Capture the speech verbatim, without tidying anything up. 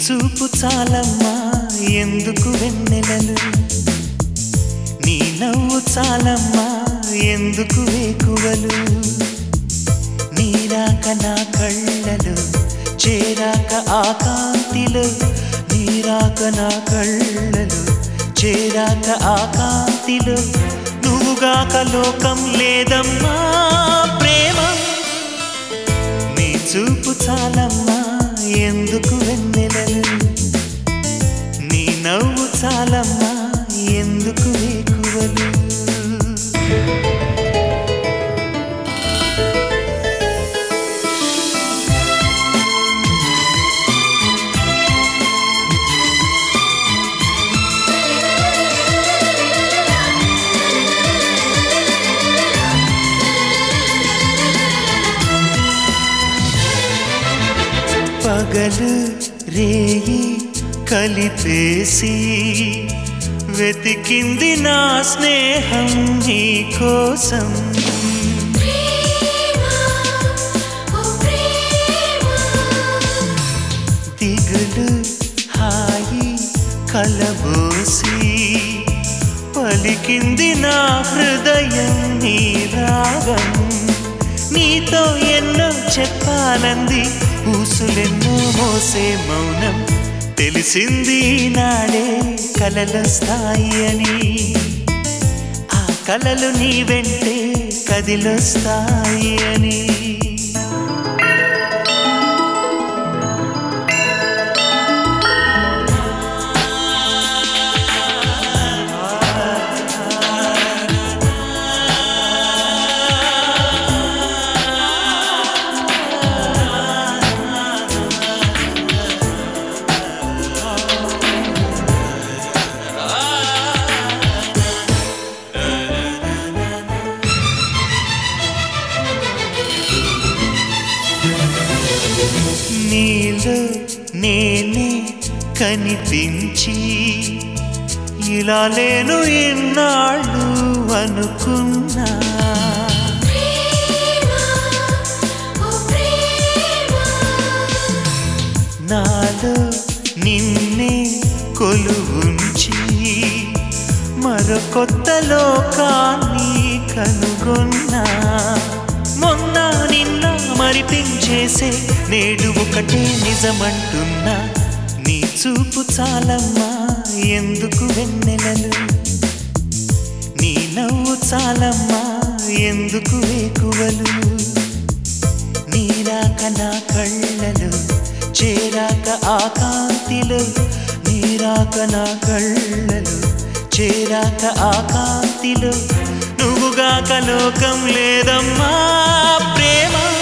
చూపు చాలమ్మా ఎందుకు వెన్నెలలు, నీ నవ్వు చాలమ్మా ఎందుకు వేకువలు, నీరాక నా కళ్ళలు చేరాక ఆకాంతిలో, నీరాక నా కళ్ళలు చేరాక ఆకాంతిలో, నువ్వుగాక లోకం లేదమ్మా ప్రేమ. నీ చూపు చాలమ్మా ఎందుకు వెన్నెలలు, నీ నవ్వు చాలమ్మా ఎందుకు వేకువలు. పగలు రేయి కలిపేసి వెతికింది నా స్నేహం నీ కోసం, దిగులు హాయి కలబోసి పలికింది నా హృదయం నీ రాగం, నీతో ఎన్నో చెప్పాలంది ఊసులెన్నో మోసే మౌనం, తెలిసింది నాడే కలలొస్తాయి అని, ఆ కలలు నీ వెంటే కదిలొస్తాయి అని. నీలో నేనే కనిపించి ఇలా లేను ఎన్నాళ్ళు అనుకున్నా, నాలో నిన్నే కొలువుంచి మరో కొత్త లోకాన్ని కనుగొన్నా, మొన్న నిన్న మరిపించేసే నేడు ఒకటే నిజమంటున్నా, నీ చూపు చాలమ్మా ఎందుకు వెన్నెలలు, నీ నవ్వు చాలమ్మా ఎందుకు వేకువలు, నీరాక నా కళ్ళలు చేరాక ఆకాంతిలో, నీరాక నా కళ్ళలు చేరాక ఆకాంతిలో, నువ్వుగాక లోకం లేదమ్మా ప్రేమ.